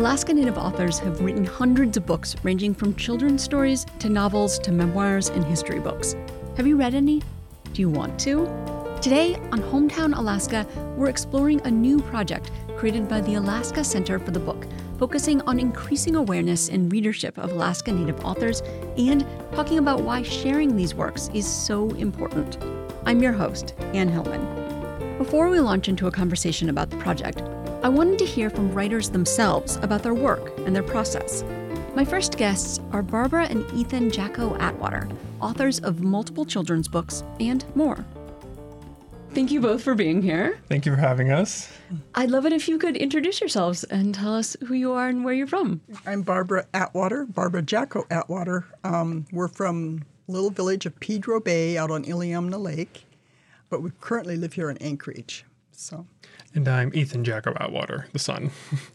Alaska Native authors have written hundreds of books ranging from children's stories to novels to memoirs and history books. Have you read any? Do you want to? Today on Hometown Alaska, we're exploring a new project created by the Alaska Center for the Book, focusing on increasing awareness and readership of Alaska Native authors and talking about why sharing these works is so important. I'm your host, Anne Hillman. Before we launch into a conversation about the project, I wanted to hear from writers themselves about their work and their process. My first guests are Barbara and Ethan Jacko Atwater, authors of multiple children's books and more. Thank you both for being here. Thank you for having us. I'd love it if you could introduce yourselves and tell us who you are and where you're from. I'm Barbara Atwater, Barbara Jacko Atwater. We're from a little village of Pedro Bay out on Iliamna Lake, but we currently live here in Anchorage. And I'm Ethan Jacko Atwater, the son.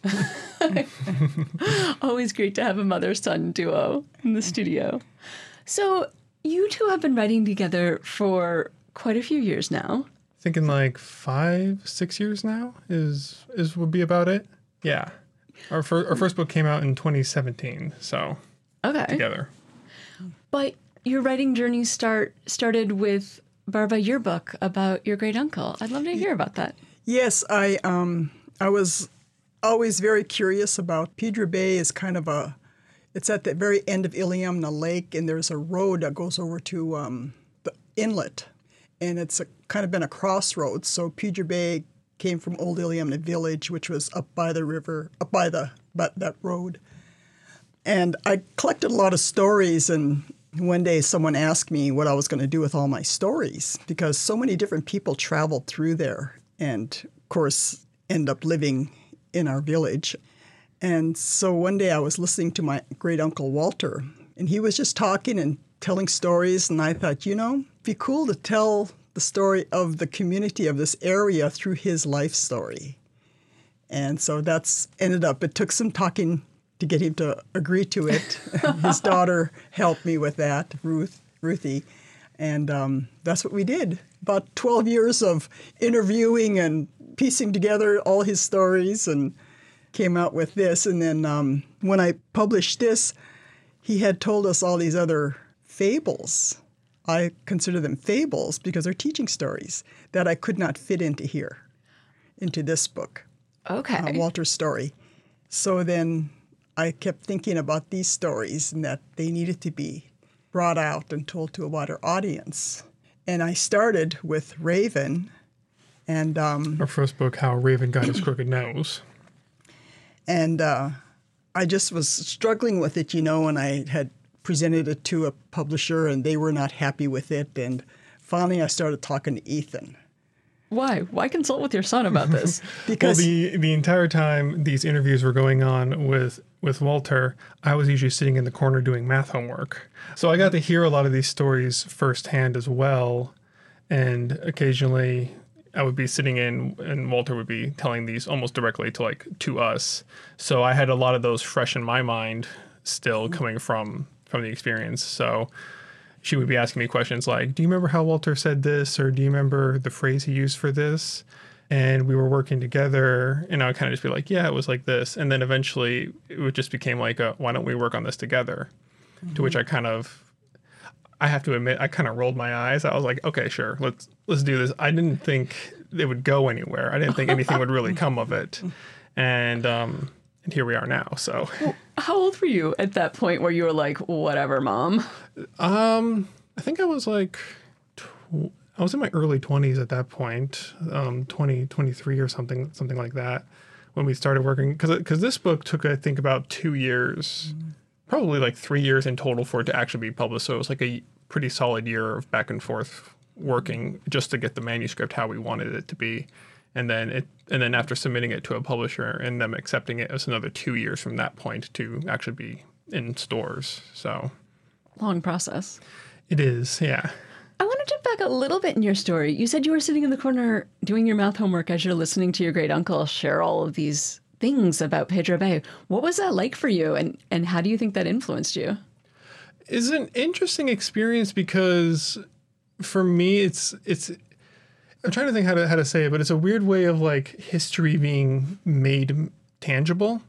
Always great to have a mother-son duo in the studio. So you two have been writing together for quite a few years now. Thinking like 5-6 years now would be about it. Yeah. Our first book came out in 2017, so together. But your writing journey started with Barbara, your book about your great uncle. I'd love to hear about that. Yes, I was always very curious about Pedro Bay. Is kind of it's at the very end of Iliamna Lake, and there's a road that goes over to the inlet, and it's kind of been a crossroads. So Pedro Bay came from Old Iliamna Village, which was up by the river, up by that road. And I collected a lot of stories, and one day someone asked me what I was going to do with all my stories, because so many different people traveled through there and, of course, end up living in our village. And so one day I was listening to my great-uncle Walter, and he was just talking and telling stories, and I thought, it'd be cool to tell the story of the community of this area through his life story. And so that's ended up, it took some talking to get him to agree to it. His daughter helped me with that, Ruthie. And that's what we did. About 12 years of interviewing and piecing together all his stories and came out with this. And then when I published this, he had told us all these other fables. I consider them fables because they're teaching stories that I could not fit into here, into this book. Okay. Walter's story. So then I kept thinking about these stories and that they needed to be brought out and told to a wider audience. And I started with Raven. And our first book, How Raven Got His Crooked Nose. And I just was struggling with it, and I had presented it to a publisher, and they were not happy with it. And finally, I started talking to Ethan. Why? Why consult with your son about this? Because the entire time these interviews were going on with Walter, I was usually sitting in the corner doing math homework. So I got to hear a lot of these stories firsthand as well. And occasionally I would be sitting in and Walter would be telling these almost directly to us. So I had a lot of those fresh in my mind still coming from the experience. So she would be asking me questions like, do you remember how Walter said this? Or do you remember the phrase he used for this? And we were working together, and I would kind of just be like, yeah, it was like this. And then eventually it just became like, why don't we work on this together? Mm-hmm. To which I have to admit, I kind of rolled my eyes. I was like, okay, sure, let's do this. I didn't think it would go anywhere. I didn't think anything would really come of it. And here we are now, so. Well, how old were you at that point where you were like, whatever, Mom? I think I was like, I was in my early 20s at that point, 23 or something like that, when we started working. Because this book took, I think, about 2 years, probably like 3 years in total for it to actually be published. So it was like a pretty solid year of back and forth working just to get the manuscript how we wanted it to be. And then after submitting it to a publisher and them accepting it, it was another 2 years from that point to actually be in stores. So long process. It is, yeah. I want to jump back a little bit in your story. You said you were sitting in the corner doing your math homework as you're listening to your great uncle share all of these things about Pedro Bay. What was that like for you, and how do you think that influenced you? It's an interesting experience because for me, it's I'm trying to think how to say it, but it's a weird way of like history being made tangible.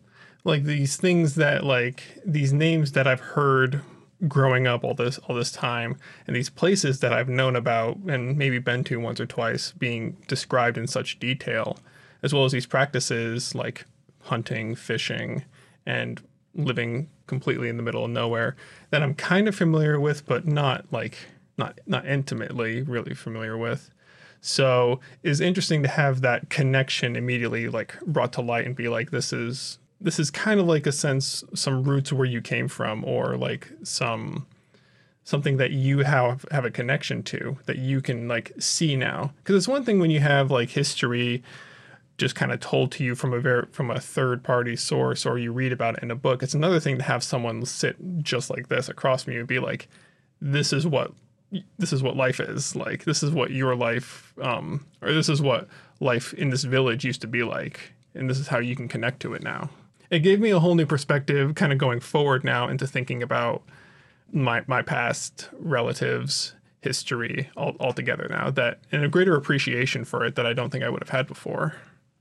like these things that like these names that I've heard growing up all this time, and these places that I've known about and maybe been to once or twice being described in such detail, as well as these practices like hunting, fishing, and living completely in the middle of nowhere that I'm kind of familiar with, but not intimately really familiar with. So it's interesting to have that connection immediately like brought to light and be like, this is kind of like a sense, some roots where you came from, or like something that you have a connection to that you can like see now. Because it's one thing when you have like history just kind of told to you from a third party source, or you read about it in a book. It's another thing to have someone sit just like this across from you and be like, this is what life is like. This is what your life, or this is what life in this village used to be like. And this is how you can connect to it now. It gave me a whole new perspective kind of going forward now into thinking about my past relatives' history altogether now, that, and a greater appreciation for it that I don't think I would have had before.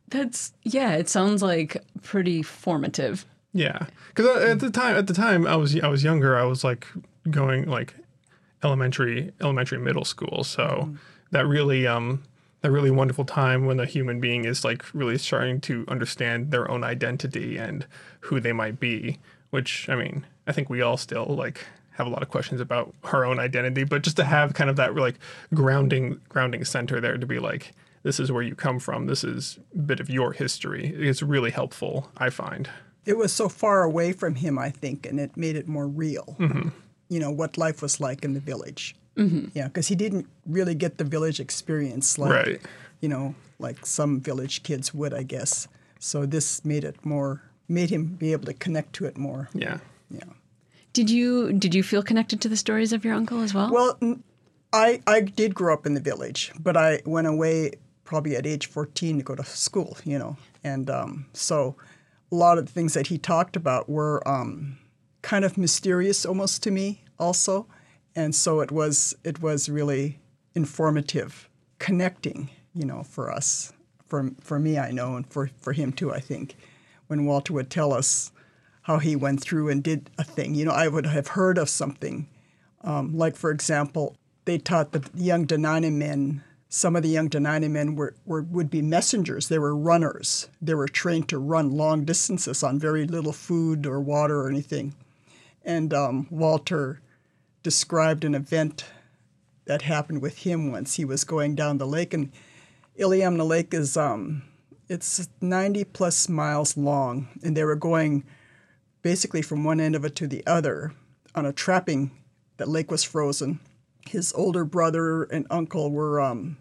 It sounds like pretty formative. Yeah. Because at the time I was younger, I was like going like elementary, middle school. So that really wonderful time when a human being is like really starting to understand their own identity and who they might be, which, I mean, I think we all still like have a lot of questions about our own identity, but just to have kind of that like grounding center there to be like, this is where you come from. This is a bit of your history. It's really helpful, I find. It was so far away from him, I think, and it made it more real. Mm-hmm. You know, what life was like in the village. Mm-hmm. Yeah, because he didn't really get the village experience like, you know, like some village kids would, I guess. So this made him be able to connect to it more. Yeah. Yeah. Did you feel connected to the stories of your uncle as well? Well, I did grow up in the village, but I went away probably at age 14 to go to school, you know. And so a lot of the things that he talked about were kind of mysterious almost to me also. And so it was really informative, connecting, you know, for us, for me, I know, and for him too, I think, when Walter would tell us how he went through and did a thing. You know, I would have heard of something, like, for example, they taught the young Dena'ina men, some of the young Dena'ina men would be messengers. They were runners. They were trained to run long distances on very little food or water or anything. And Walter described an event that happened with him once. He was going down the lake, and Iliamna Lake is it's 90 plus miles long, and they were going basically from one end of it to the other on a trapping. The lake was frozen. His older brother and uncle were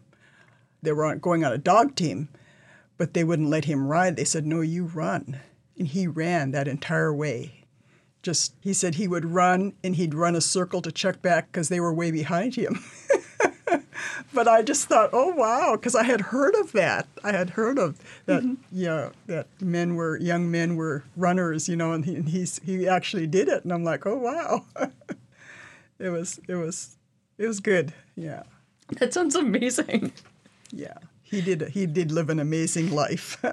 going on a dog team, but they wouldn't let him ride. They said, "No, you run," and he ran that entire way. He said he would run, and he'd run a circle to check back because they were way behind him. But I just thought, oh, wow, because I had heard of that. I had heard of that, that young men were runners, you know, and he actually did it. And I'm like, oh, wow. It was good, yeah. That sounds amazing. Yeah, he did live an amazing life.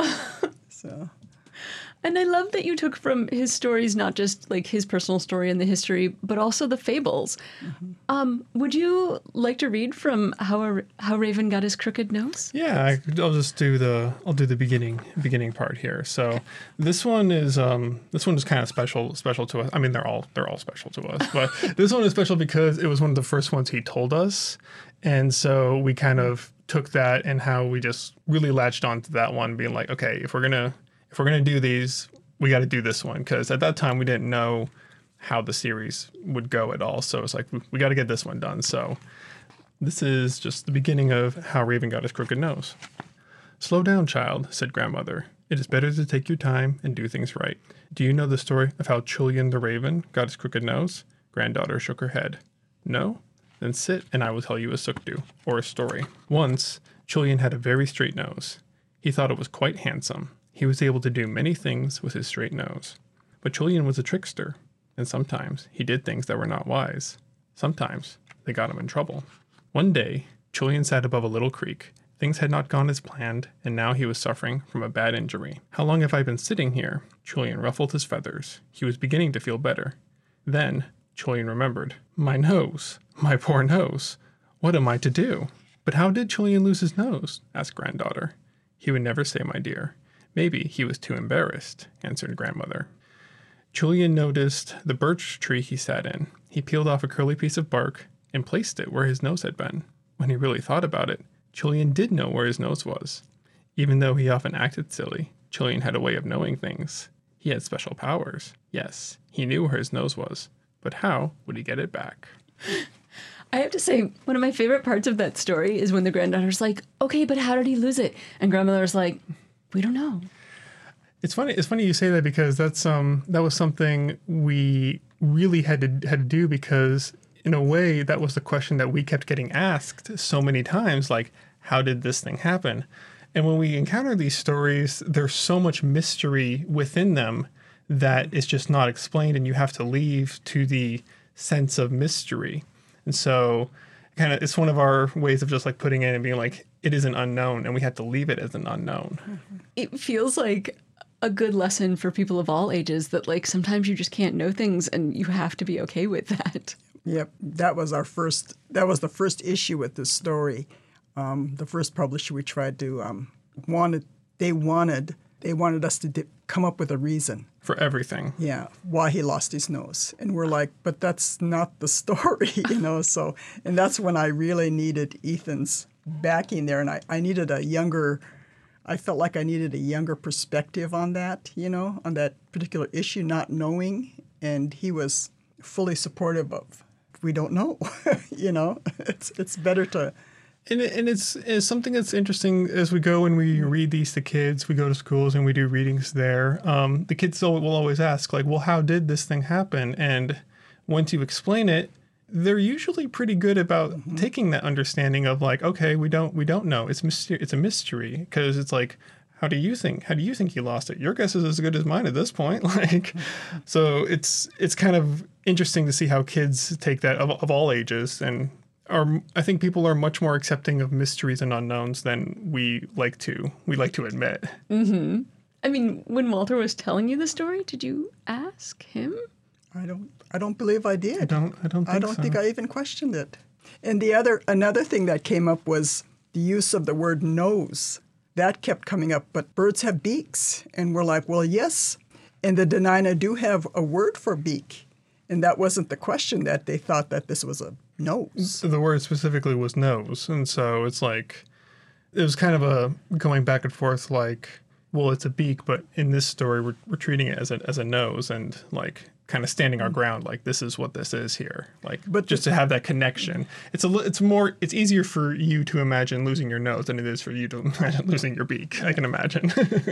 So. And I love that you took from his stories not just like his personal story and the history, but also the fables. Mm-hmm. Would you like to read from How Raven Got His Crooked Nose? Yeah, I'll just do the beginning part here. So this one is kind of special to us. I mean, they're all special to us, but this one is special because it was one of the first ones he told us, and so we kind of took that and how we just really latched onto that one, being like, okay, if we're gonna do these, we got to do this one, because at that time we didn't know how the series would go at all. So it's like, we got to get this one done. So this is just the beginning of How Raven Got His Crooked Nose. "Slow down, child," said grandmother. "It is better to take your time and do things right. Do you know the story of how Chilion the raven got his crooked nose?" Granddaughter shook her head. "No? Then sit and I will tell you a sukdu, or a story. Once, Chilion had a very straight nose. He thought it was quite handsome. He was able to do many things with his straight nose. But Chilion was a trickster, and sometimes he did things that were not wise. Sometimes they got him in trouble. One day, Chilion sat above a little creek, Things had not gone as planned, and now he was suffering from a bad injury. How long have I been sitting here? Julian ruffled his feathers. He was beginning to feel better. Then, Julian remembered. My nose. My poor nose. What am I to do? But how did Julian lose his nose? Asked granddaughter. He would never say, my dear. Maybe he was too embarrassed, answered grandmother. Julian noticed the birch tree he sat in. He peeled off a curly piece of bark and placed it where his nose had been. When he really thought about it, Julian did know where his nose was. Even though he often acted silly, Julian had a way of knowing things. He had special powers. Yes, he knew where his nose was. But how would he get it back? I have to say, one of my favorite parts of that story is when the granddaughter's like, okay, but how did he lose it? And grandmother's like, we don't know. It's funny you say that, because that was something we really had to do, because in a way that was the question that we kept getting asked so many times, like, how did this thing happen? And when we encounter these stories, there's so much mystery within them that is just not explained, and you have to leave to the sense of mystery. And so kind of it's one of our ways of just like putting in and being like, it is an unknown, and we have to leave it as an unknown. It feels like a good lesson for people of all ages that like sometimes you just can't know things and you have to be okay with that. Yep, that was the first issue with this story. The first publisher we tried to they wanted us to come up with a reason For everything. Yeah, why he lost his nose. And we're like, but that's not the story, so, and that's when I really needed Ethan's backing there. And I felt like I needed a younger perspective on that, on that particular issue, not knowing. And he was fully supportive of, we don't know, it's better to... And it's something that's interesting as we go and we read these to kids. We go to schools and we do readings there. The kids will always ask, like, well, how did this thing happen? And once you explain it, they're usually pretty good about taking that understanding of like, okay, we don't know. It's a mystery, because it's like, how do you think he lost it? Your guess is as good as mine at this point. Like, so it's kind of interesting to see how kids take that of all ages, and I think people are much more accepting of mysteries and unknowns than we like to admit. Mm-hmm. I mean, when Walter was telling you the story, did you ask him? I don't believe I did. I don't think I even questioned it. And another thing that came up was the use of the word nose. That kept coming up, but birds have beaks. And we're like, well, yes. And the Dena'ina do have a word for beak. And that wasn't the question, that they thought that this was a nose. The word specifically was nose. And so it's like, it was kind of a going back and forth, like, well, it's a beak, but in this story, we're treating it as a nose, and like kind of standing our ground, like this is what this is here. Like, but just to have that connection, it's easier for you to imagine losing your nose than it is for you to imagine losing your beak. I can imagine.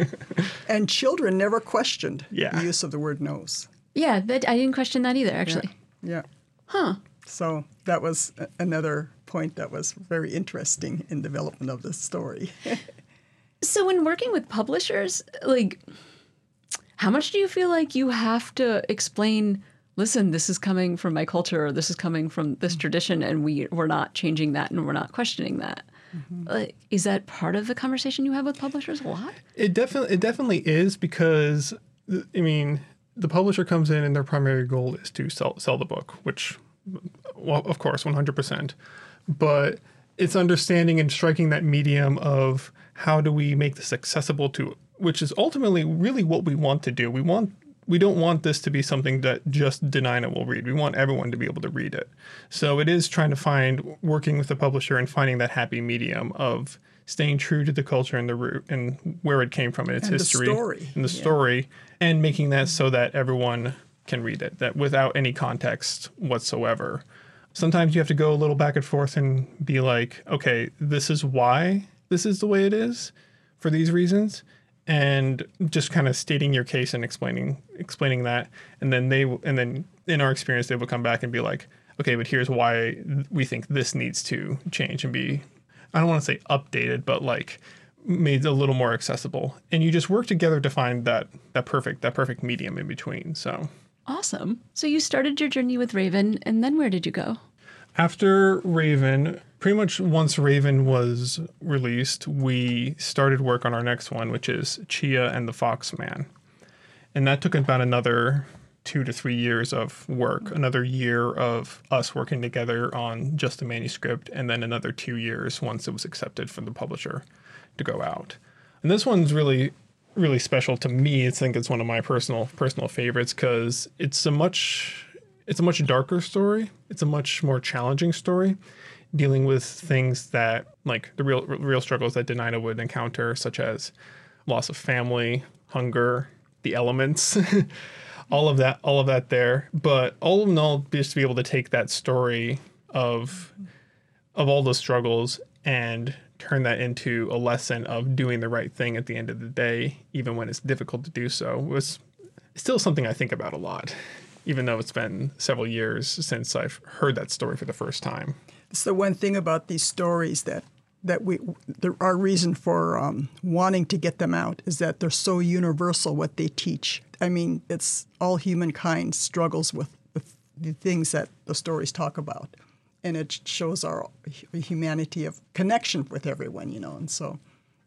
And children never questioned the use of the word nose. Yeah, I didn't question that either, actually. Yeah. Huh. So that was another point that was very interesting in development of this story. So when working with publishers, like, how much do you feel like you have to explain, listen, this is coming from my culture, or this is coming from this tradition, and we're not changing that and we're not questioning that? Mm-hmm. Is that part of the conversation you have with publishers a lot? It definitely is, because, I mean, the publisher comes in and their primary goal is to sell the book, which, well, of course, 100%. But it's understanding and striking that medium of how do we make this accessible to, which is ultimately really what we want to do. We don't want this to be something that just Dena'ina will read. We want everyone to be able to read it. So it is trying to working with the publisher and finding that happy medium of staying true to the culture and the root and where it came from and its history and the story, and making that so that everyone can read it, that without any context whatsoever. Sometimes you have to go a little back and forth and be like, okay, this is why this is the way it is for these reasons, and just kind of stating your case and explaining that, and then in our experience they will come back and be like, okay, but here's why we think this needs to change and be, I don't want to say updated, but like made a little more accessible. And you just work together to find that perfect medium in between. So awesome. So you started your journey with Raven, and then where did you go? After Raven, pretty much once Raven was released, we started work on our next one, which is Chia and the Foxman. And that took about another 2 to 3 years of work, another year of us working together on just the manuscript, and then another 2 years once it was accepted from the publisher to go out. And this one's really, really special to me. I think it's one of my personal favorites because it's a much darker story. It's a much more challenging story, dealing with things that, like the real struggles that Danina would encounter, such as loss of family, hunger, the elements, all of that there. But all in all, just to be able to take that story of all those struggles and turn that into a lesson of doing the right thing at the end of the day, even when it's difficult to do so, was still something I think about a lot, even though it's been several years since I've heard that story for the first time. It's the one thing about these stories that our reason for wanting to get them out is that they're so universal what they teach. I mean, it's all humankind struggles with the things that the stories talk about. And it shows our humanity of connection with everyone, And so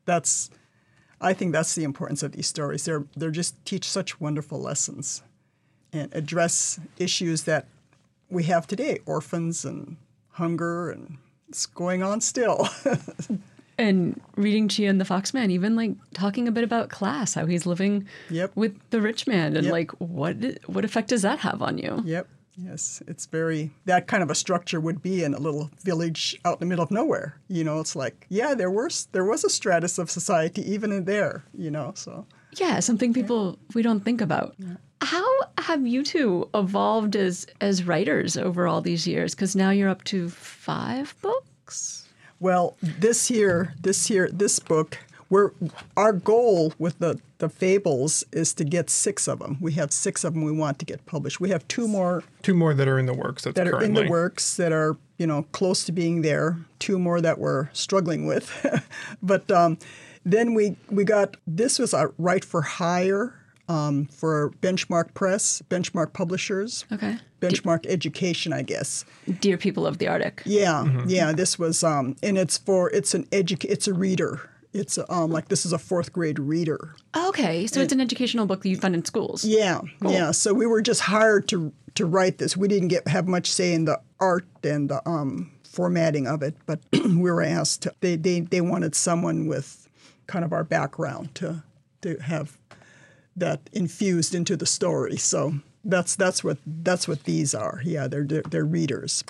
I think that's the importance of these stories. They're just teach such wonderful lessons and address issues that we have today, orphans and hunger, and it's going on still. And reading Chia and the Foxman, even like talking a bit about class, how he's living with the rich man, and like what effect does that have on you? Yep. Yes, it's that kind of a structure would be in a little village out in the middle of nowhere. It's like, there was a stratus of society even in there, so. Yeah, something we don't think about. Yeah. How have you two evolved as writers over all these years? Because now you're up to 5 books? Well, this book, our goal with the fables is to get 6 of them. We have 6 of them we want to get published. We have 2 more. 2 more that are in the works. That are in the works that are close to being there. 2 more that we're struggling with, but then we got this was a Write for Hire for Benchmark Press, Benchmark Publishers. Okay. Benchmark Education, I guess. Dear People of the Arctic. Yeah, yeah. This was and it's a reader. It's like this is a 4th grade reader. Okay, so it's an educational book that you find in schools. Yeah, cool. Yeah. So we were just hired to write this. We didn't have much say in the art and the formatting of it, but we were asked to. They wanted someone with kind of our background to have that infused into the story. So that's what these are. Yeah, they're readers.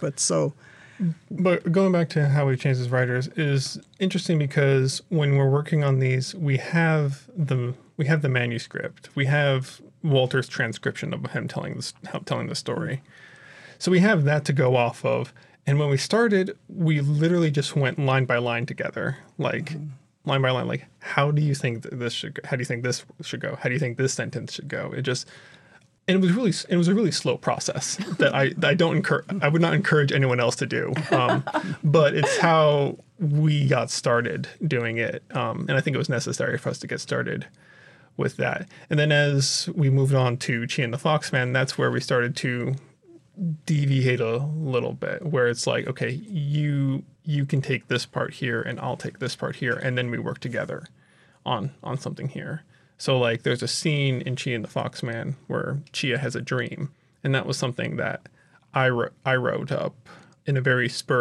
But going back to how we changed as writers is interesting because when we're working on these, we have the manuscript. We have Walter's transcription of him telling the story. So we have that to go off of. And when we started, we literally just went line by line together, like line by line. Like, how do you think this should go? How do you think this should go? How do you think this sentence should go? It was a really slow process that I would not encourage anyone else to do. But it's how we got started doing it. And I think it was necessary for us to get started with that. And then as we moved on to Chia and the Foxman, that's where we started to deviate a little bit, where it's like, okay, you can take this part here and I'll take this part here. And then we work together on something here. So, like, there's a scene in Chia and the Foxman where Chia has a dream, and that was something that I wrote up in a very spur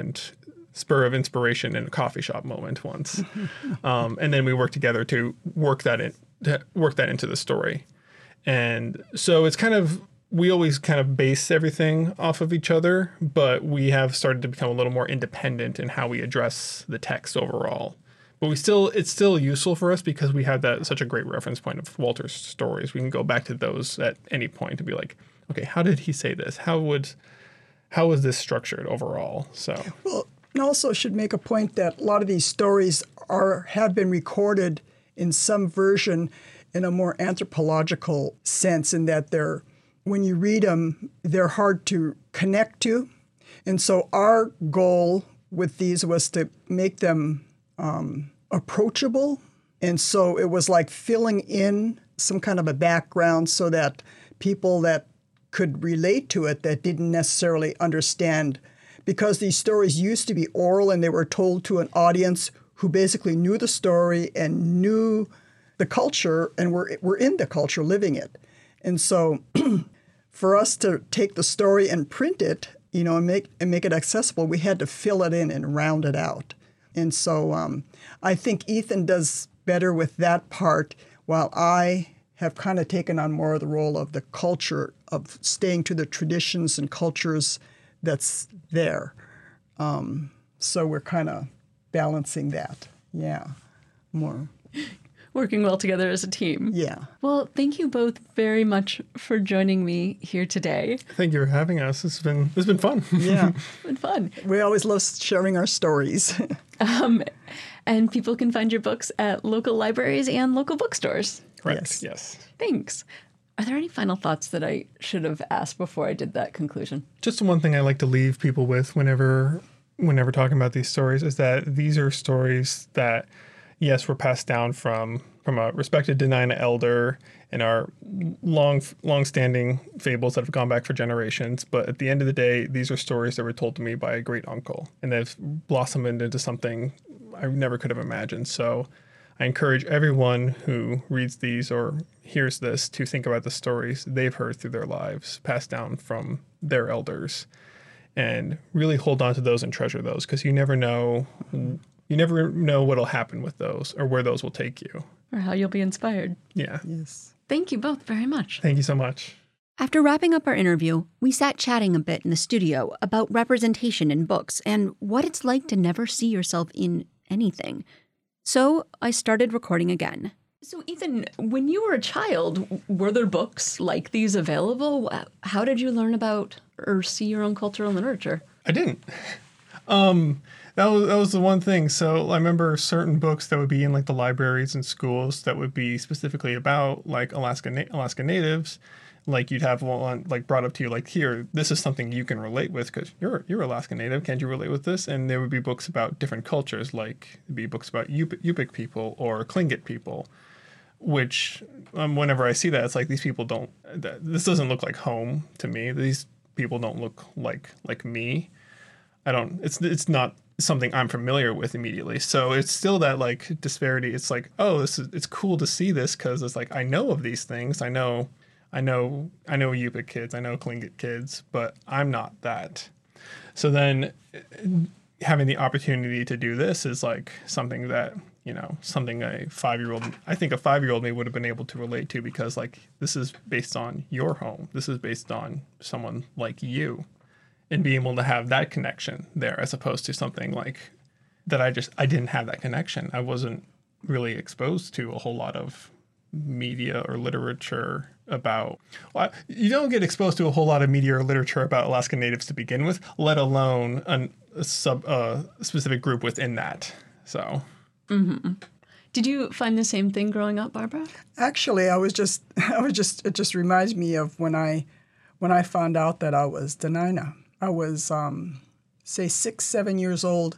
of inspiration in a coffee shop moment once, and then we worked together to work that into the story. And so it's kind of, we always kind of base everything off of each other, but we have started to become a little more independent in how we address the text overall. But it's still useful for us because we have such a great reference point of Walter's stories. We can go back to those at any point and be like, okay, how did he say this? How was this structured overall? So, well, and also should make a point that a lot of these stories have been recorded in some version in a more anthropological sense, in that when you read them, they're hard to connect to. And so our goal with these was to make them approachable. And so it was like filling in some kind of a background so that people that could relate to it, that didn't necessarily understand because these stories used to be oral and they were told to an audience who basically knew the story and knew the culture and were in the culture, living it. And so for us to take the story and print it, and make it accessible, we had to fill it in and round it out. And so I think Ethan does better with that part, while I have kind of taken on more of the role of the culture, of staying to the traditions and cultures that's there. So we're kind of balancing that. Yeah, more. Working well together as a team. Yeah. Well, thank you both very much for joining me here today. Thank you for having us. It's been fun. Yeah. It's been fun. We always love sharing our stories. And people can find your books at local libraries and local bookstores. Correct. Yes. Thanks. Are there any final thoughts that I should have asked before I did that conclusion? Just one thing I like to leave people with whenever talking about these stories is that these are stories that, yes, were passed down from a respected Dena'ina elder and our long-standing fables that have gone back for generations. But at the end of the day, these are stories that were told to me by a great uncle, and they've blossomed into something I never could have imagined. So I encourage everyone who reads these or hears this to think about the stories they've heard through their lives, passed down from their elders, and really hold on to those and treasure those, because you never know what'll happen with those or where those will take you. Or how you'll be inspired. Yeah. Yes. Thank you both very much. Thank you so much. After wrapping up our interview, we sat chatting a bit in the studio about representation in books and what it's like to never see yourself in anything. So I started recording again. So Ethan, when you were a child, were there books like these available? How did you learn about or see your own cultural literature? I didn't. That was the one thing. So I remember certain books that would be in like the libraries and schools that would be specifically about like Alaska Natives. Like you'd have one like brought up to you like, here, this is something you can relate with because you're Alaska Native. Can't you relate with this? And there would be books about different cultures, like it'd be books about Yupik people or Tlingit people, which whenever I see that, it's like these people this doesn't look like home to me. These people don't look like me. It's not something I'm familiar with immediately. So it's still that like disparity. It's like, oh, it's cool to see this because it's like I know of these things. I know Yupik kids, I know Tlingit kids, but I'm not that. So then having the opportunity to do this is like something that, something I think a 5-year-old me would have been able to relate to, because like this is based on your home. This is based on someone like you, and being able to have that connection there as opposed to something like that I didn't have that connection. I wasn't really exposed to a whole lot of media or literature about, you don't get exposed to a whole lot of media or literature about Alaska Natives to begin with, let alone a specific group within that. So. Mm-hmm. Did you find the same thing growing up, Barbara? Actually, it just reminds me of when I found out that I was Dena'ina. I was, say, 6-7 years old,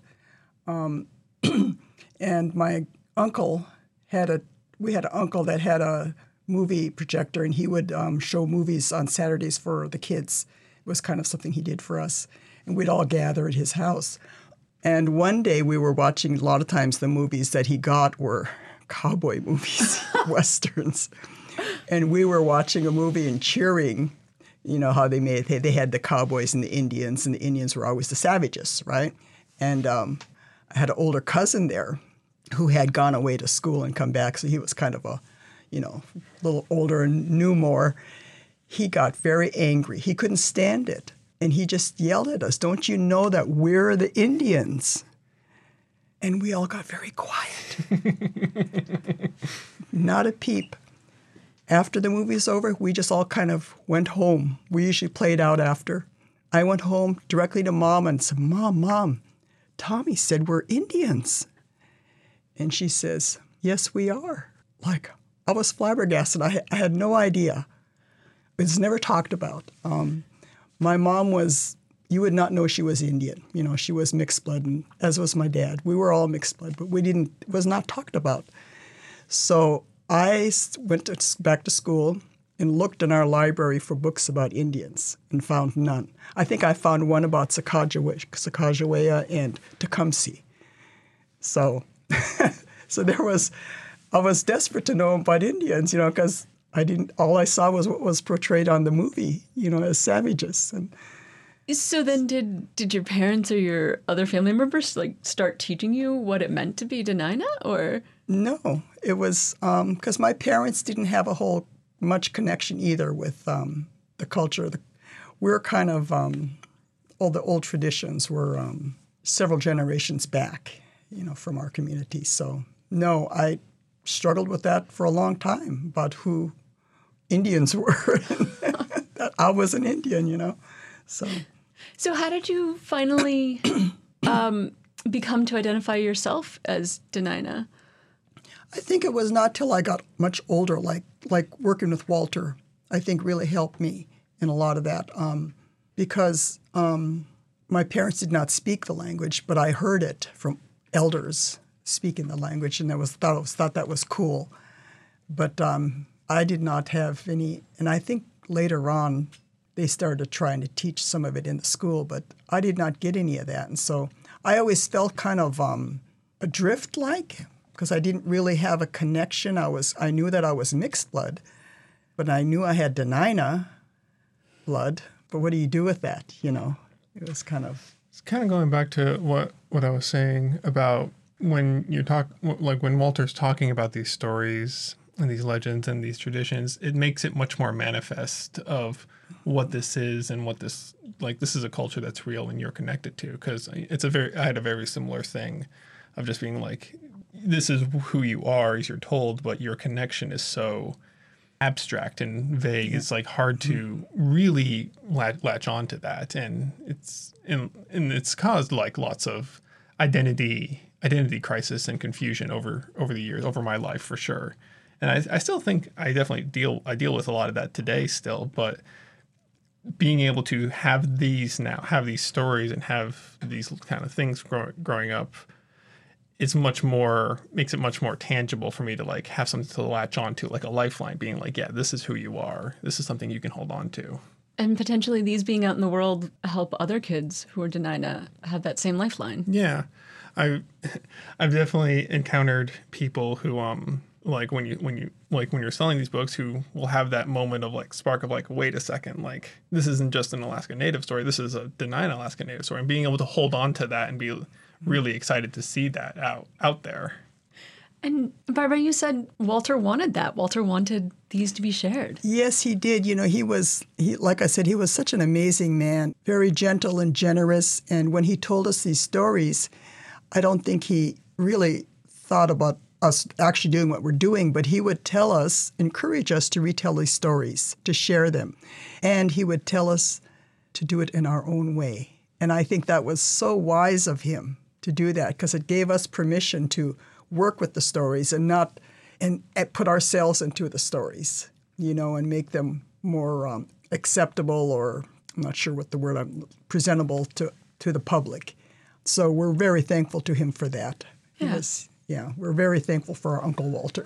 and my uncle we had an uncle that had a movie projector, and he would show movies on Saturdays for the kids. It was kind of something he did for us, and we'd all gather at his house. And one day we were watching, a lot of times the movies that he got were cowboy movies, Westerns. And we were watching a movie and cheering, how they had the cowboys and the Indians were always the savages, right? And I had an older cousin there who had gone away to school and come back, so he was kind of a little older and knew more. He got very angry. He couldn't stand it. And he just yelled at us, "Don't you know that we're the Indians?" And we all got very quiet. Not a peep. After the movie was over, we just all kind of went home. We usually played out after. I went home directly to Mom and said, Mom, Tommy said we're Indians. And she says, "Yes, we are." Like, I was flabbergasted. I had no idea. It's never talked about. My mom you would not know she was Indian. She was mixed blood, and as was my dad. We were all mixed blood, but it was not talked about. So I went back to school and looked in our library for books about Indians and found none. I think I found one about Sacagawea and Tecumseh. So, I was desperate to know about Indians, because all I saw was what was portrayed on the movie, as savages. And so then did your parents or your other family members start teaching you what it meant to be Dena'ina, or? No, it was because my parents didn't have much connection either with the culture. We're kind of, all the old traditions were several generations back, from our community. So, no, I struggled with that for a long time about who Indians were. That I was an Indian, So how did you finally become to identify yourself as Dena'ina? I think it was not till I got much older, like working with Walter, I think really helped me in a lot of that because my parents did not speak the language, but I heard it from elders speaking the language, and thought that was cool. But I did not have any, and I think later on they started trying to teach some of it in the school, but I did not get any of that. And so I always felt kind of adrift because I didn't really have a connection. I knew that I was mixed blood, but I knew I had Dena'ina blood. But what do you do with that? It was kind of... It's kind of going back to what I was saying about when you talk, when Walter's talking about these stories and these legends and these traditions, it makes it much more manifest of what this is and what this is a culture that's real and you're connected to. Because I had a very similar thing of just being this is who you are as you're told, but your connection is so abstract and vague. Yeah. It's hard to really latch onto that, and it's caused lots of identity crisis and confusion over the years, over my life for sure. And I still think I definitely deal with a lot of that today still, but being able to have these stories and have these kind of things growing up, makes it much more tangible for me to have something to latch onto, like a lifeline, being yeah, this is who you are. This is something you can hold on to. And potentially these being out in the world help other kids who are Dena'ina have that same lifeline. Yeah. I've definitely encountered people who when you're selling these books, who will have that moment of spark of wait a second, this isn't just an Alaska Native story, this is a Dena'ina Alaska Native story, and being able to hold on to that and be really excited to see that out there. And Barbara, you said Walter wanted that. Walter wanted these to be shared. Yes, he did. Like I said, he was such an amazing man, very gentle and generous. And when he told us these stories, I don't think he really thought about us actually doing what we're doing, but he would encourage us to retell these stories, to share them. And he would tell us to do it in our own way. And I think that was so wise of him to do that, because it gave us permission to work with the stories and not and put ourselves into the stories, and make them more acceptable, or I'm not sure what the word, presentable to the public. So we're very thankful to him for that. Yeah. We're very thankful for our Uncle Walter.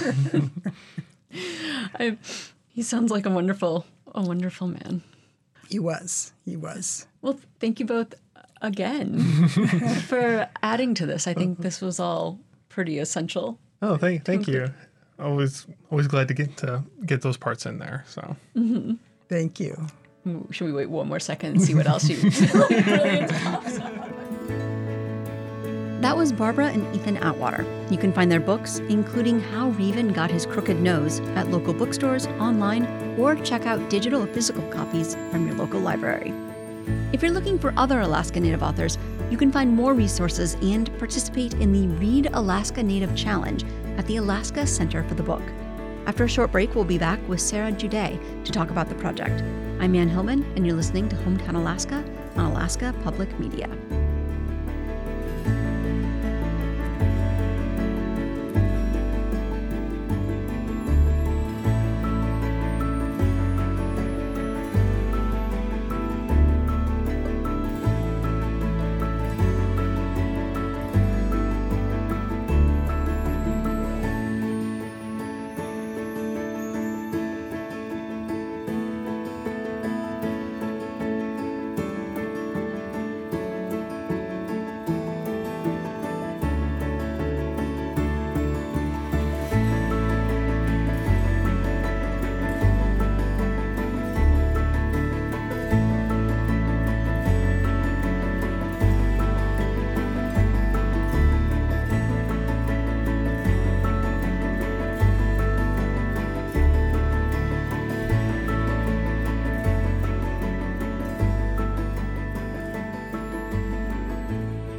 He sounds like a wonderful man. He was. Well, thank you both again for adding to this. I think this was all pretty essential. Oh, thank you. Always glad to get those parts in there. So Thank you. Should we wait one more second and see what else you brilliant. That was Barbara and Ethan Atwater. You can find their books, including How Reven Got His Crooked Nose, at local bookstores, online, or check out digital or physical copies from your local library. If you're looking for other Alaska Native authors, you can find more resources and participate in the Read Alaska Native Challenge at the Alaska Center for the Book. After a short break, we'll be back with Sarah Juday to talk about the project. I'm Ann Hillman, and you're listening to Hometown Alaska on Alaska Public Media.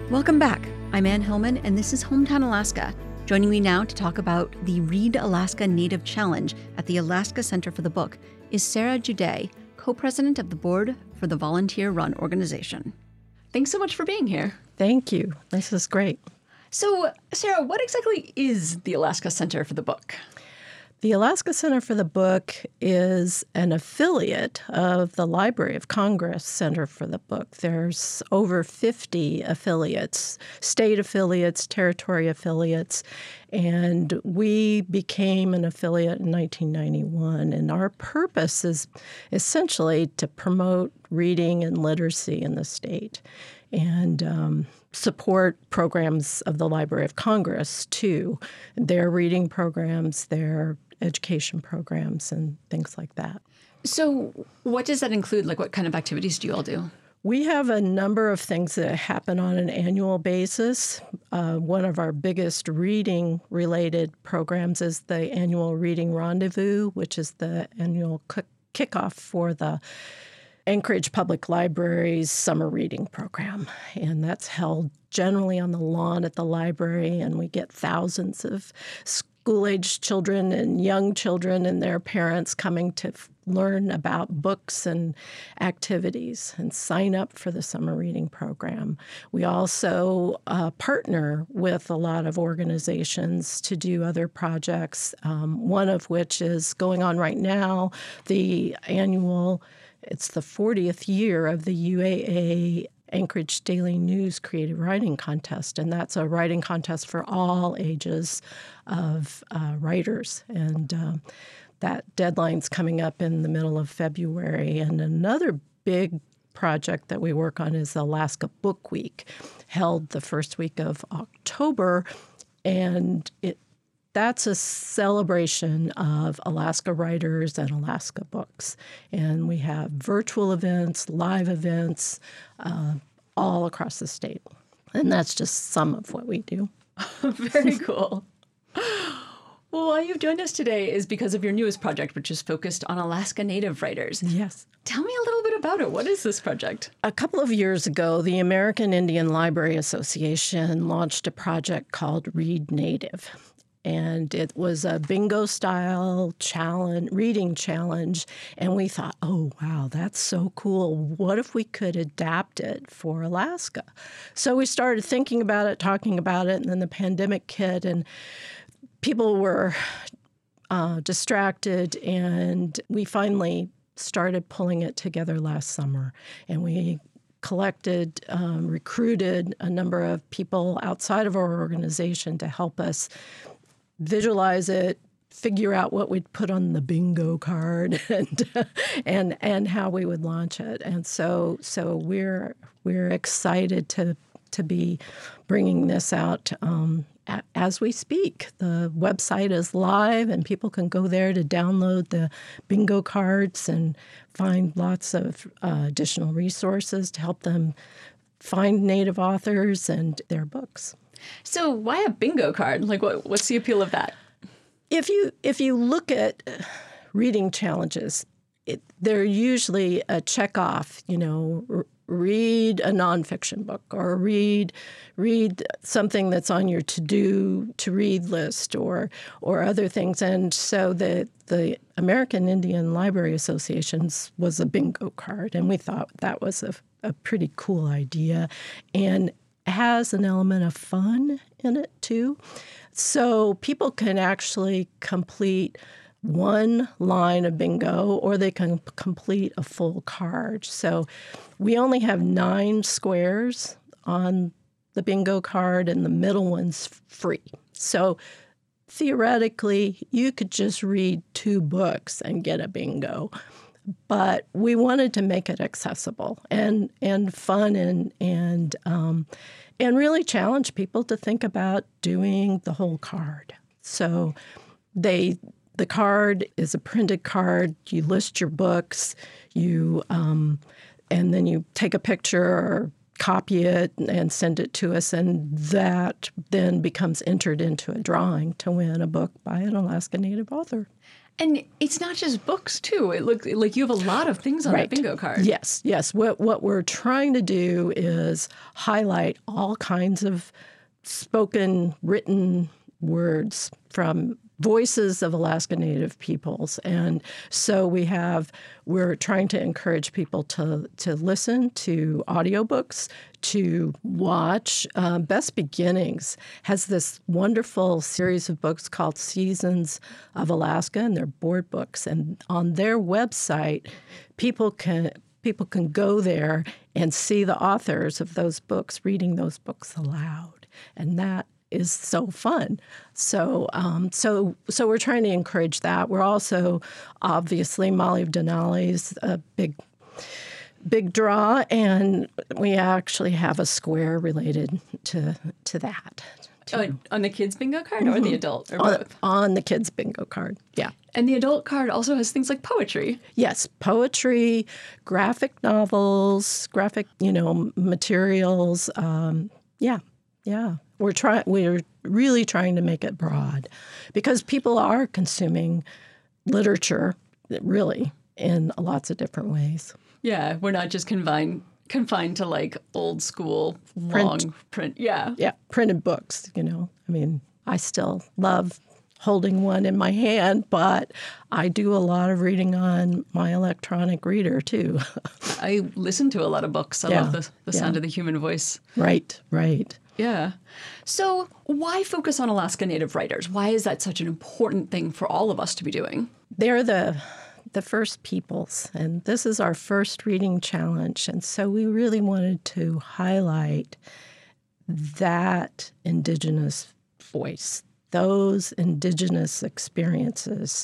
Welcome back. I'm Ann Hillman, and this is Hometown Alaska. Joining me now to talk about the Read Alaska Native Challenge at the Alaska Center for the Book is Sarah Juday, co-president of the board for the volunteer-run organization. Thanks so much for being here. Thank you. This is great. So, Sarah, what exactly is the Alaska Center for the Book? The Alaska Center for the Book is an affiliate of the Library of Congress Center for the Book. There's over 50 affiliates, state affiliates, territory affiliates, and we became an affiliate in 1991. And our purpose is essentially to promote reading and literacy in the state and support programs of the Library of Congress, too, their reading programs, their education programs, and things like that. So what does that include? Like, what kind of activities do you all do? We have a number of things that happen on an annual basis. One of our biggest reading-related programs is the annual Reading Rendezvous, which is the annual kickoff for the Anchorage Public Library's summer reading program. And that's held generally on the lawn at the library, and we get thousands of school-aged children and young children and their parents coming to learn about books and activities and sign up for the summer reading program. We also partner with a lot of organizations to do other projects, one of which is going on right now, it's the 40th year of the UAA Anchorage Daily News Creative Writing Contest, and that's a writing contest for all ages of writers. And that deadline's coming up in the middle of February. And another big project that we work on is Alaska Book Week, held the first week of October, and that's a celebration of Alaska writers and Alaska books. And we have virtual events, live events, all across the state. And that's just some of what we do. Very cool. Well, why you've joined us today is because of your newest project, which is focused on Alaska Native writers. Yes. Tell me a little bit about it. What is this project? A couple of years ago, the American Indian Library Association launched a project called Read Native. And it was a bingo-style reading challenge. And we thought, oh, wow, that's so cool. What if we could adapt it for Alaska? So we started thinking about it, talking about it, and then the pandemic hit, and people were distracted. And we finally started pulling it together last summer. And we collected, recruited a number of people outside of our organization to help us visualize it, figure out what we'd put on the bingo card, and how we would launch it. And so we're excited to be bringing this out as we speak. The website is live, and people can go there to download the bingo cards and find lots of additional resources to help them find Native authors and their books. So why a bingo card? Like, what's the appeal of that? If you look at reading challenges, they're usually a check-off, read a nonfiction book or read something that's on your to-read list or other things. And so the American Indian Library Association's was a bingo card, and we thought that was a pretty cool idea. And has an element of fun in it, too. So people can actually complete one line of bingo, or they can complete a full card. So we only have 9 squares on the bingo card, and the middle one's free. So theoretically, you could just read 2 books and get a bingo. But we wanted to make it accessible and fun and really challenge people to think about doing the whole card. So the card is a printed card. You list your books, and then you take a picture or copy it and send it to us, and that then becomes entered into a drawing to win a book by an Alaska Native author. And it's not just books, too. It looks like you have a lot of things on that bingo card. Yes. What we're trying to do is highlight all kinds of spoken, written words from voices of Alaska Native peoples. And so we're trying to encourage people to listen to audiobooks, to watch. Best Beginnings has this wonderful series of books called Seasons of Alaska, and they're board books. And on their website, people can go there and see the authors of those books reading those books aloud. And that is so fun. So we're trying to encourage that. We're also, obviously, Molly of Denali's a big draw, and we actually have a square related to that. On the kids' bingo card or the adult? Or both? On the kids' bingo card, yeah. And the adult card also has things like poetry. Yes, poetry, graphic novels, graphic, materials. Yeah. We're really trying to make it broad because people are consuming literature, really, in lots of different ways. Yeah, we're not just confined to like old school long print. Yeah. Yeah, printed books, I still love holding one in my hand, but I do a lot of reading on my electronic reader, too. I listen to a lot of books. I love the sound of the human voice. Right. Yeah. So why focus on Alaska Native writers? Why is that such an important thing for all of us to be doing? They're the first peoples, and this is our first reading challenge. And so we really wanted to highlight that Indigenous voice, those Indigenous experiences.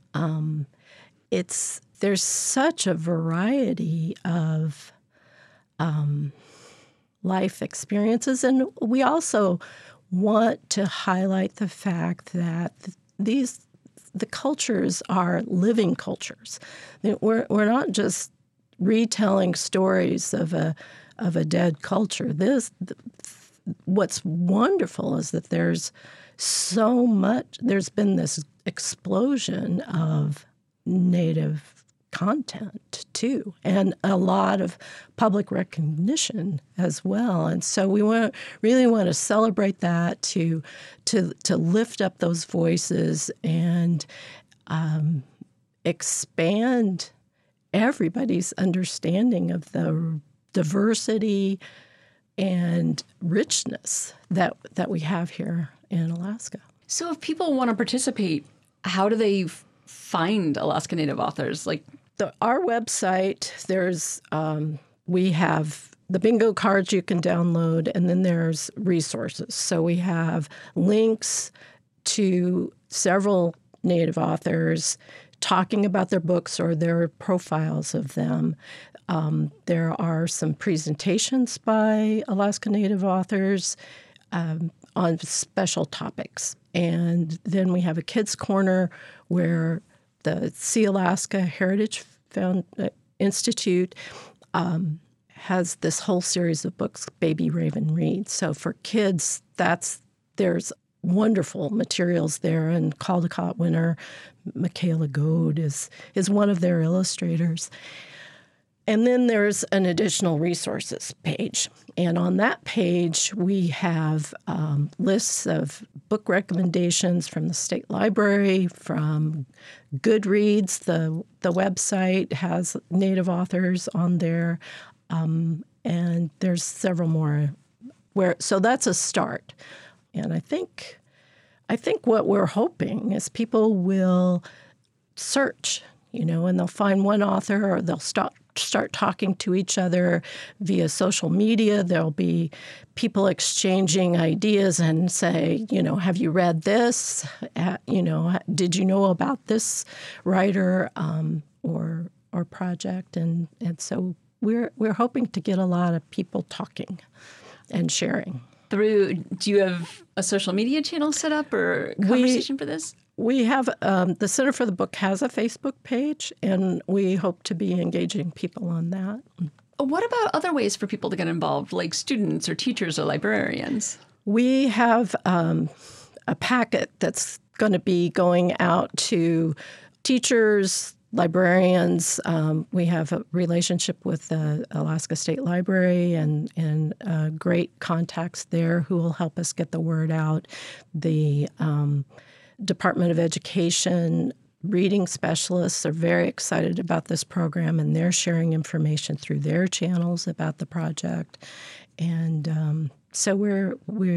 There's such a variety of life experiences. And we also want to highlight the fact that the cultures are living cultures. We're not just retelling stories of a dead culture. What's wonderful is that there's been this explosion of Native content, too, and a lot of public recognition as well. And so we really want to celebrate that, to lift up those voices and expand everybody's understanding of the diversity and richness that we have here in Alaska. So if people want to participate, how do they find Alaska Native authors? Our website, we have the bingo cards you can download, and then there's resources. So we have links to several Native authors talking about their books or their profiles of them. There are some presentations by Alaska Native authors on special topics. And then we have a kids' corner where the Sealaska Heritage Institute has this whole series of books, Baby Raven Reads. So for kids, there's wonderful materials there. And Caldecott winner Michaela Goad is one of their illustrators. And then there's an additional resources page. And on that page, we have lists of book recommendations from the State Library, from Goodreads. The website has Native authors on there. And there's several more. So that's a start. And I think what we're hoping is people will search, and they'll find one author, or they'll start talking to each other via social media. There'll be people exchanging ideas and say, have you read this? Did you know about this writer or project? And so we're hoping to get a lot of people talking and sharing. Do you have a social media channel set up or conversation for this? We have the Center for the Book has a Facebook page, and we hope to be engaging people on that. What about other ways for people to get involved, like students or teachers or librarians? We have a packet that's going to be going out to teachers, librarians. We have a relationship with the Alaska State Library and great contacts there who will help us get the word out. The Department of Education reading specialists are very excited about this program, and they're sharing information through their channels about the project. And so we're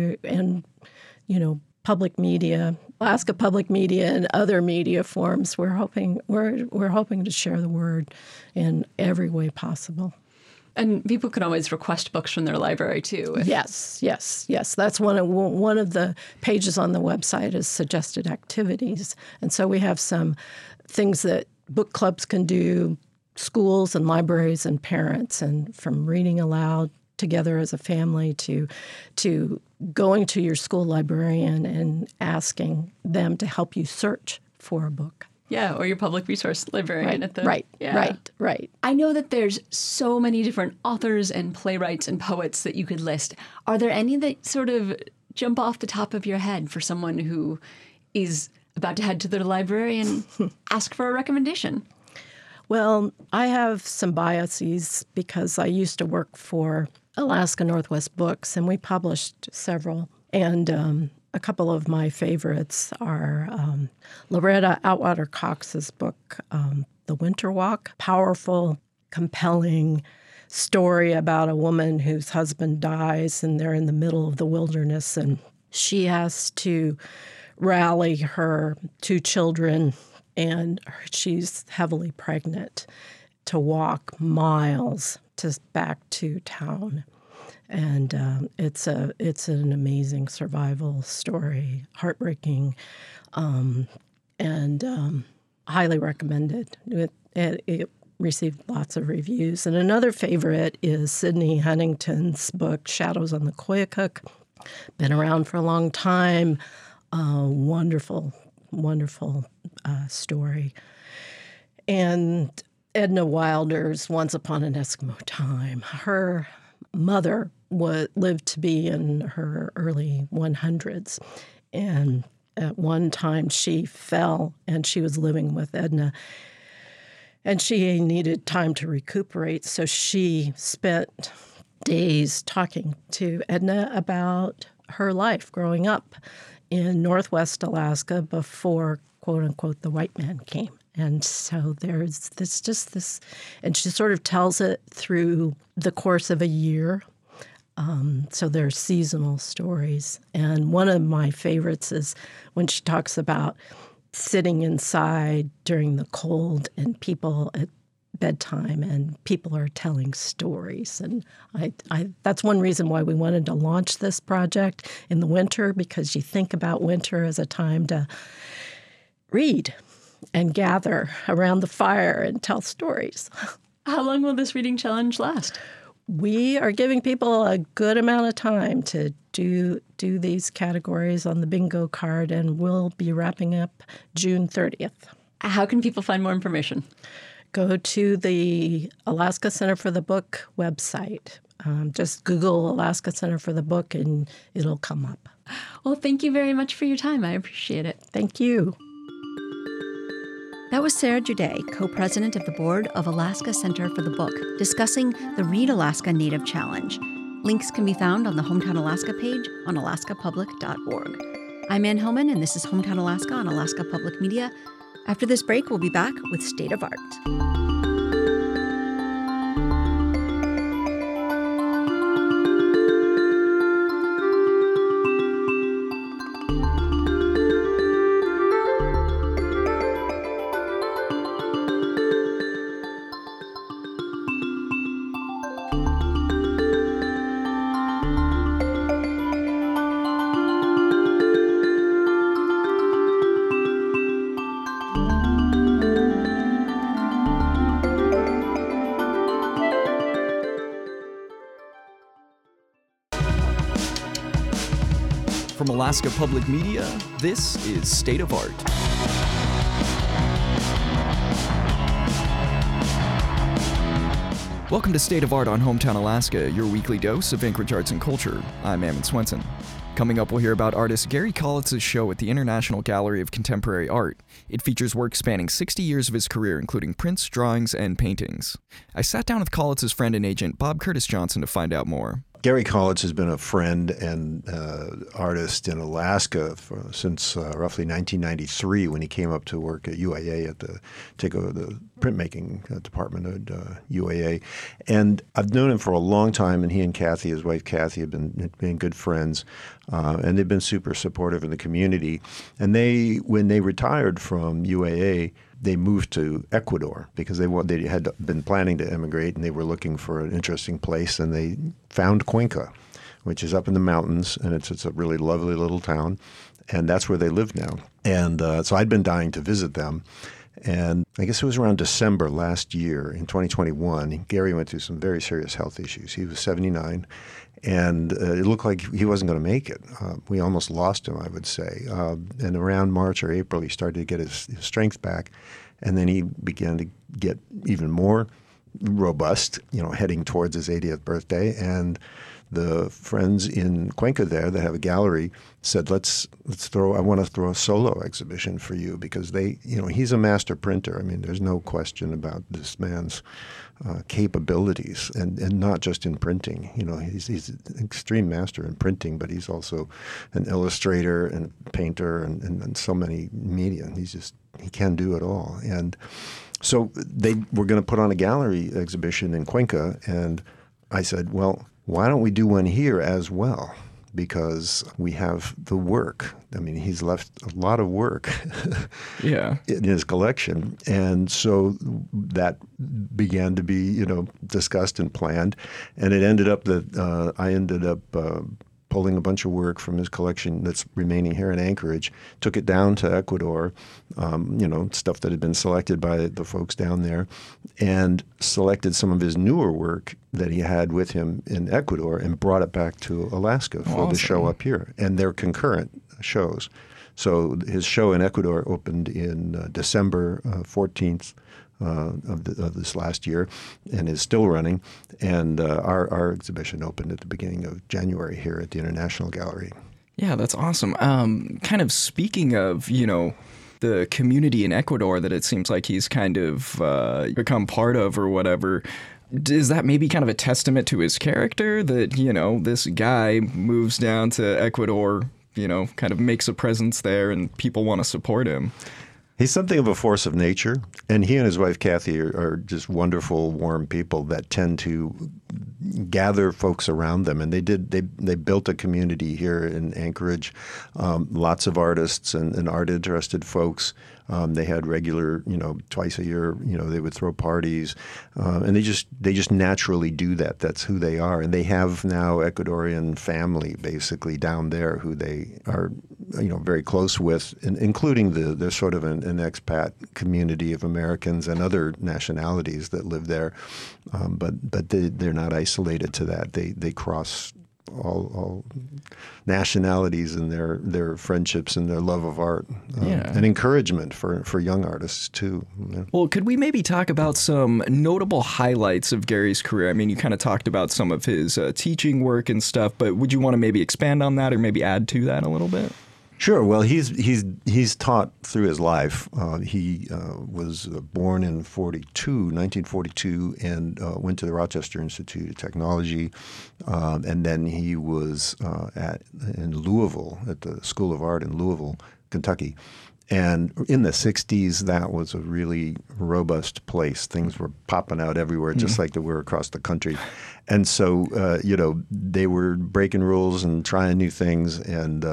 public media, Alaska Public Media, and other media forms. We're hoping to share the word in every way possible. And people can always request books from their library too. Yes. That's one of the pages on the website is suggested activities, and so we have some things that book clubs can do, schools and libraries and parents, and from reading aloud together as a family to going to your school librarian and asking them to help you search for a book. Yeah, or your public resource librarian at the... Right. I know that there's so many different authors and playwrights and poets that you could list. Are there any that sort of jump off the top of your head for someone who is about to head to their library and ask for a recommendation? Well, I have some biases because I used to work for Alaska Northwest Books, and we published several. And a couple of my favorites are Loretta Outwater Cox's book, The Winter Walk. Powerful, compelling story about a woman whose husband dies, and they're in the middle of the wilderness, and she has to rally her 2 children, and she's heavily pregnant, to walk miles back to town. And it's an amazing survival story, heartbreaking, and highly recommended. It received lots of reviews. And another favorite is Sidney Huntington's book, Shadows on the Koyukuk. Been around for a long time. Wonderful story. And Edna Wilder's Once Upon an Eskimo Time. Her mother lived to be in her early 100s, and at one time she fell, and she was living with Edna, and she needed time to recuperate, so she spent days talking to Edna about her life growing up in Northwest Alaska before, quote-unquote, the white man came. And so there's this, and she sort of tells it through the course of a year. So there's seasonal stories. And one of my favorites is when she talks about sitting inside during the cold and people at bedtime and people are telling stories. And I that's one reason why we wanted to launch this project in the winter, because you think about winter as a time to read and gather around the fire and tell stories. How long will this reading challenge last? We are giving people a good amount of time to do these categories on the bingo card, and we'll be wrapping up June 30th. How can people find more information? Go to the Alaska Center for the Book website. Just Google Alaska Center for the Book, and it'll come up. Well, thank you very much for your time. I appreciate it. Thank you. That was Sarah Juday, co-president of the board of Alaska Center for the Book, discussing the Read Alaska Native Challenge. Links can be found on the Hometown Alaska page on alaskapublic.org. I'm Ann Hillman, and this is Hometown Alaska on Alaska Public Media. After this break, we'll be back with State of Art. From Alaska Public Media, this is State of Art. Welcome to State of Art on Hometown Alaska, your weekly dose of Anchorage arts and culture. I'm Ammon Swenson. Coming up, we'll hear about artist Gary Collitz's show at the International Gallery of Contemporary Art. It features work spanning 60 years of his career, including prints, drawings, and paintings. I sat down with Collitz's friend and agent, Bob Curtis Johnson, to find out more. Gary Kollitz has been a friend and artist in Alaska since roughly 1993 when he came up to work at UAA take over the printmaking department at UAA. And I've known him for a long time, and he and Kathy, his wife Kathy, have been good friends, and they've been super supportive in the community. And when they retired from UAA, they moved to Ecuador because they had been planning to emigrate, and they were looking for an interesting place, and they found Cuenca, which is up in the mountains, and it's a really lovely little town, and that's where they live now. And so I'd been dying to visit them, and I guess it was around December last year, in 2021, Gary went through some very serious health issues. He was 79, and it looked like he wasn't going to make it. We almost lost him, I would say. And around March or April, he started to get his strength back, and then he began to get even more robust, heading towards his 80th birthday. And the friends in Cuenca there that have a gallery said, I want to throw a solo exhibition for you, because he's a master printer. I mean, there's no question about this man's capabilities, and not just in printing. He's an extreme master in printing, but he's also an illustrator and a painter and so many media. He can do it all. And so they were going to put on a gallery exhibition in Cuenca, and I said, well, why don't we do one here as well? Because we have the work. I mean, he's left a lot of work in his collection. And so that began to be, discussed and planned. And it ended up that I ended up pulling a bunch of work from his collection that's remaining here in Anchorage, took it down to Ecuador, stuff that had been selected by the folks down there, and selected some of his newer work that he had with him in Ecuador and brought it back to Alaska for the show up here. And they're concurrent shows. So his show in Ecuador opened in December 14th of this last year, and is still running. And our exhibition opened at the beginning of January here at the International Gallery. Yeah, that's awesome. Kind of speaking of, the community in Ecuador that it seems like he's kind of become part of or whatever, is that maybe kind of a testament to his character that, this guy moves down to Ecuador, kind of makes a presence there and people want to support him? He's something of a force of nature, and he and his wife Kathy are just wonderful, warm people that tend to gather folks around them. And they built a community here in Anchorage, lots of artists and art-interested folks. They had regular, twice a year, they would throw parties, and they just naturally do that. That's who they are, and they have now Ecuadorian family basically down there who they are, very close with, including there's sort of an expat community of Americans and other nationalities that live there, but they're not isolated to that. They cross all nationalities and their friendships and their love of art, and encouragement for young artists too. Yeah. Well, could we maybe talk about some notable highlights of Gary's career? I mean, you kind of talked about some of his teaching work and stuff, but would you want to maybe expand on that or maybe add to that a little bit? Sure. Well, he's taught through his life. He was born in 1942, and went to the Rochester Institute of Technology, and then he was in Louisville at the School of Art in Louisville, Kentucky. And in the 60s, that was a really robust place. Things were popping out everywhere, just like they were across the country. And so, they were breaking rules and trying new things, and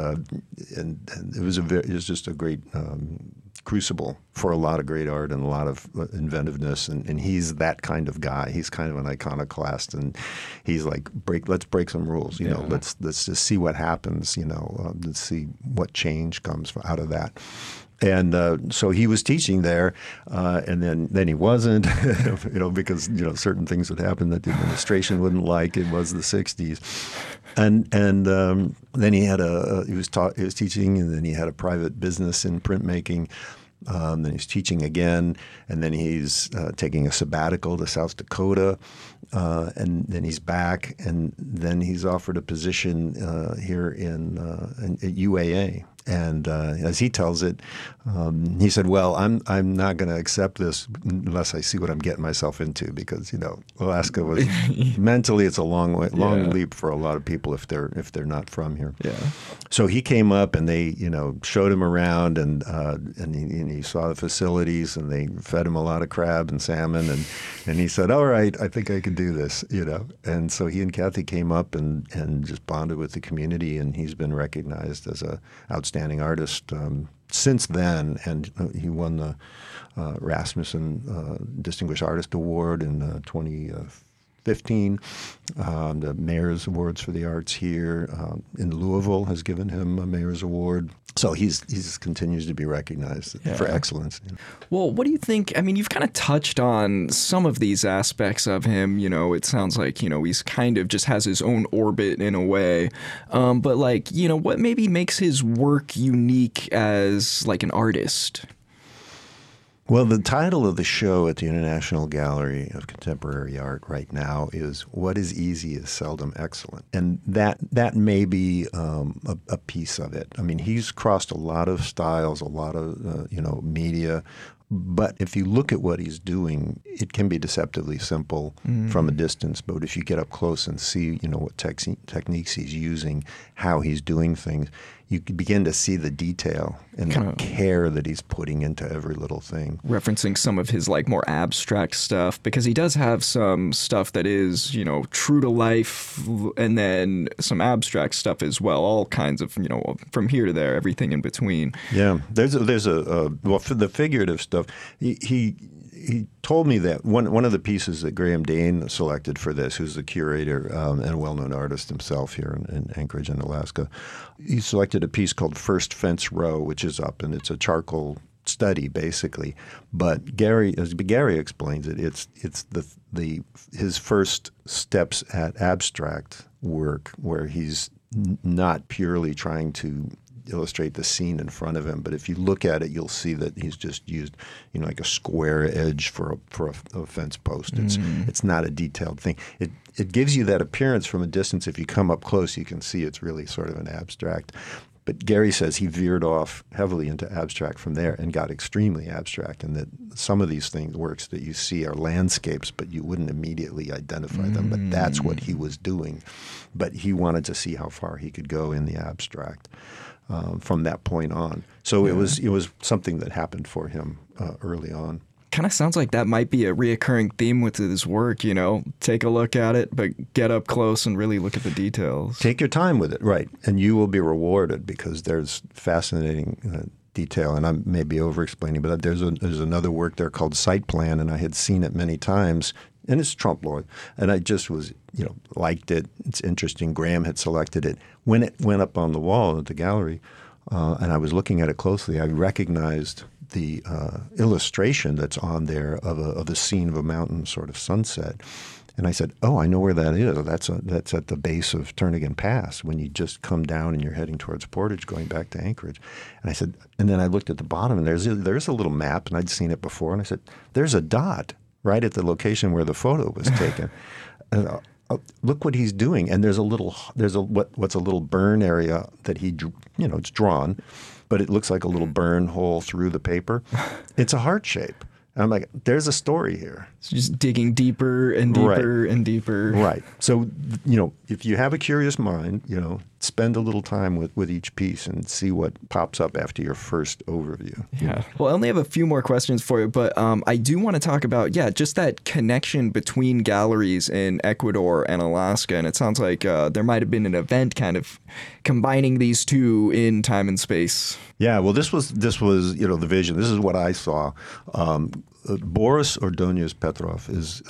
it was just a great crucible for a lot of great art and a lot of inventiveness. And he's that kind of guy. He's kind of an iconoclast, and he's like, let's break some rules. Let's just see what happens. Let's see what change comes out of that. And so he was teaching there, and then he wasn't, because certain things would happen that the administration wouldn't like. It was the 60s, and then he had he was teaching, and then he had a private business in printmaking, Then he's teaching again, and then he's taking a sabbatical to South Dakota, and then he's back, and then he's offered a position here at UAA. And as he tells it, he said, "Well, I'm not going to accept this unless I see what I'm getting myself into, because Alaska was mentally it's a long leap for a lot of people if they're not from here." Yeah. So he came up and they showed him around and he saw the facilities and they fed him a lot of crab and salmon and he said, "All right, I think I can do this," And so he and Kathy came up and just bonded with the community, and he's been recognized as a outstanding artist since then, and he won the Rasmussen Distinguished Artist Award in 2015. The Mayor's Awards for the Arts here in Louisville has given him a Mayor's Award. So he continues to be recognized for excellence. Well, what do you think? I mean, you've kind of touched on some of these aspects of him. It sounds like, he's kind of just has his own orbit in a way. But what maybe makes his work unique as like an artist? Well, the title of the show at the International Gallery of Contemporary Art right now is "What is Easy is Seldom Excellent," and that may be a piece of it. I mean, he's crossed a lot of styles, a lot of media. But if you look at what he's doing, it can be deceptively simple from a distance. But if you get up close and see, what techniques he's using, how he's doing things, you begin to see the detail and the care that he's putting into every little thing. Referencing some of his more abstract stuff, because he does have some stuff that is, true to life, and then some abstract stuff as well. All kinds of, from here to there, everything in between. Yeah, there's for the figurative stuff, he told me that one of the pieces that Graham Dane selected for this, who's the curator and a well-known artist himself here in Anchorage in Alaska, he selected a piece called First Fence Row, which is up, and it's a charcoal study basically. But as Gary explains it, it's his first steps at abstract work, where he's not purely trying to illustrate the scene in front of him, but if you look at it, you'll see that he's just used, like a square edge for a fence post. It's not a detailed thing. It gives you that appearance from a distance. If you come up close, you can see it's really sort of an abstract. But Gary says he veered off heavily into abstract from there and got extremely abstract, and that some of these works that you see are landscapes, but you wouldn't immediately identify them. But that's what he was doing. But he wanted to see how far he could go in the abstract. From that point on. So it was something that happened for him early on. Kind of sounds like that might be a reoccurring theme with his work, take a look at it, but get up close and really look at the details. Take your time with it, right, and you will be rewarded, because there's fascinating detail, and I may be over-explaining, but there's another work there called Site Plan, and I had seen it many times, and it's Trompe l'oeil, and I just was, liked it. It's interesting. Graham had selected it. When it went up on the wall at the gallery, and I was looking at it closely, I recognized the illustration that's on there of the scene of a mountain sort of sunset. And I said, "Oh, I know where that is. That's at the base of Turnagain Pass, when you just come down and you're heading towards Portage, going back to Anchorage." And I said, and then I looked at the bottom, and there's a little map, and I'd seen it before, and I said, "There's a dot right at the location where the photo was taken." And look what he's doing. And there's what's a little burn area that it's drawn, but it looks like a little burn hole through the paper. It's a heart shape. And I'm like, there's a story here. It's just digging deeper and deeper and deeper. Right. So, if you have a curious mind, spend a little time with each piece and see what pops up after your first overview. Yeah. Well, I only have a few more questions for you, but I do want to talk about, just that connection between galleries in Ecuador and Alaska. And it sounds like there might have been an event kind of combining these two in time and space. Yeah. Well, this was the vision. This is what I saw. Boris Ordóñez Petrov is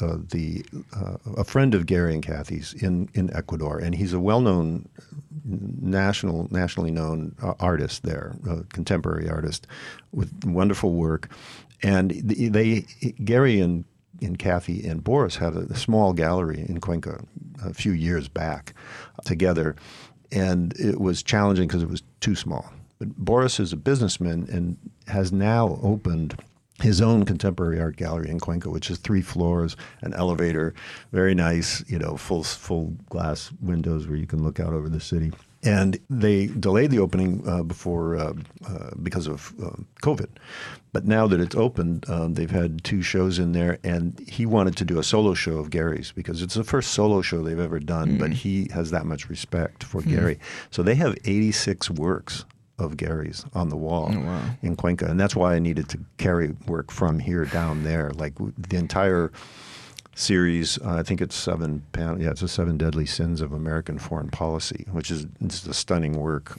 a friend of Gary and Kathy's in Ecuador, and he's a well-known, nationally known artist there, a contemporary artist with wonderful work. And Gary and Kathy and Boris had a small gallery in Cuenca a few years back together, and it was challenging because it was too small. But Boris is a businessman, has now opened his own contemporary art gallery in Cuenca, which is 3 floors, an elevator, very nice, full glass windows where you can look out over the city. And they delayed the opening because of COVID. But now that it's opened, they've had 2 shows in there, and he wanted to do a solo show of Gary's because it's the first solo show they've ever done, but he has that much respect for Gary. So they have 86 works of Gary's on the wall in Cuenca. And that's why I needed to carry work from here down there. Like the entire series, I think it's 7 panels. Yeah, it's the 7 Deadly Sins of American Foreign Policy, which is a stunning work.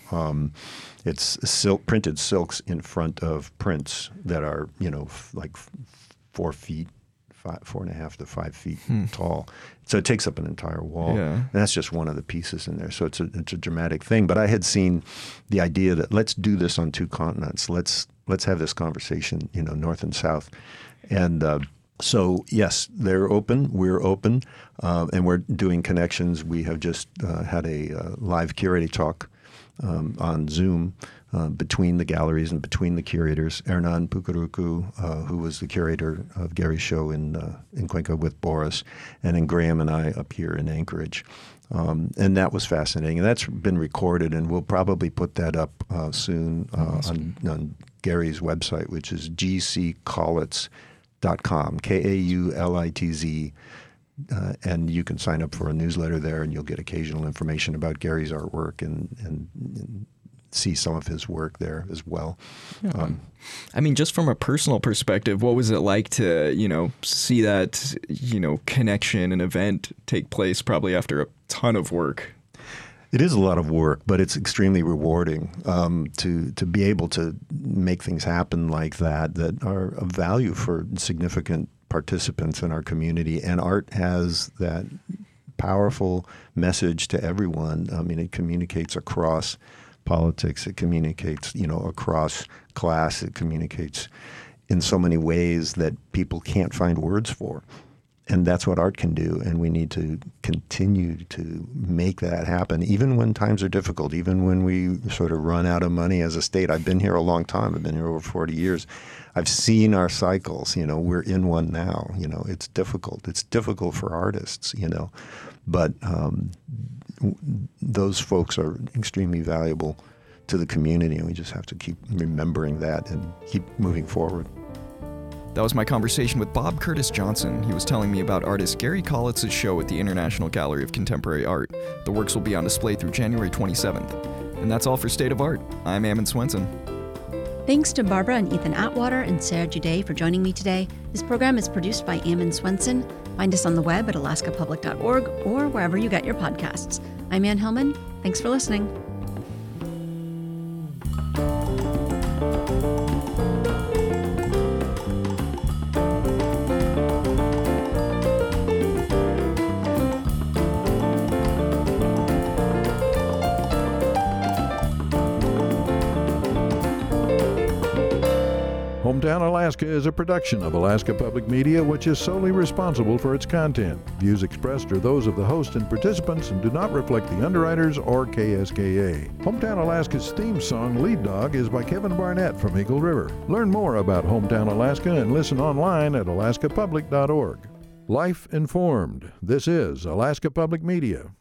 It's printed silks in front of prints that are, like 4 feet, 4.5 to 5 feet tall. So it takes up an entire wall. Yeah. And that's just one of the pieces in there. So it's a dramatic thing. But I had seen the idea that let's do this on 2 continents. Let's have this conversation, North and South. And so, yes, they're open. We're open. And we're doing connections. We have just had a live curator talk on Zoom between the galleries and between the curators. Hernan Pucarucu, who was the curator of Gary's show in Cuenca with Boris, and then Graham and I up here in Anchorage. And that was fascinating. And that's been recorded, and we'll probably put that up soon on Gary's website, which is gckaulitz.com, Kaulitz. And you can sign up for a newsletter there, and you'll get occasional information about Gary's artwork and see some of his work there as well. I mean, just from a personal perspective, what was it like to, see that, connection and event take place probably after a ton of work? It is a lot of work, but it's extremely rewarding to be able to make things happen like that are of value for significant participants in our community. And art has that powerful message to everyone. I mean, it communicates across politics. It communicates, across class. It communicates in so many ways that people can't find words for. And that's what art can do, and we need to continue to make that happen, even when times are difficult, even when we sort of run out of money as a state. I've been here a long time. I've been here over 40 years. I've seen our cycles. We're in one now. It's difficult. It's difficult for artists, but those folks are extremely valuable to the community, and we just have to keep remembering that and keep moving forward. That was my conversation with Bob Curtis Johnson. He was telling me about artist Gary Kaulitz's show at the International Gallery of Contemporary Art. The works will be on display through January 27th. And that's all for State of Art. I'm Ammon Swenson. Thanks to Barbara and Ethan Atwater and Sarah Juday for joining me today. This program is produced by Ammon Swenson. Find us on the web at alaskapublic.org or wherever you get your podcasts. I'm Ann Hillman. Thanks for listening. Hometown Alaska is a production of Alaska Public Media, which is solely responsible for its content. Views expressed are those of the host and participants and do not reflect the underwriters or KSKA. Hometown Alaska's theme song, Lead Dog, is by Kevin Barnett from Eagle River. Learn more about Hometown Alaska and listen online at alaskapublic.org. Life informed. This is Alaska Public Media.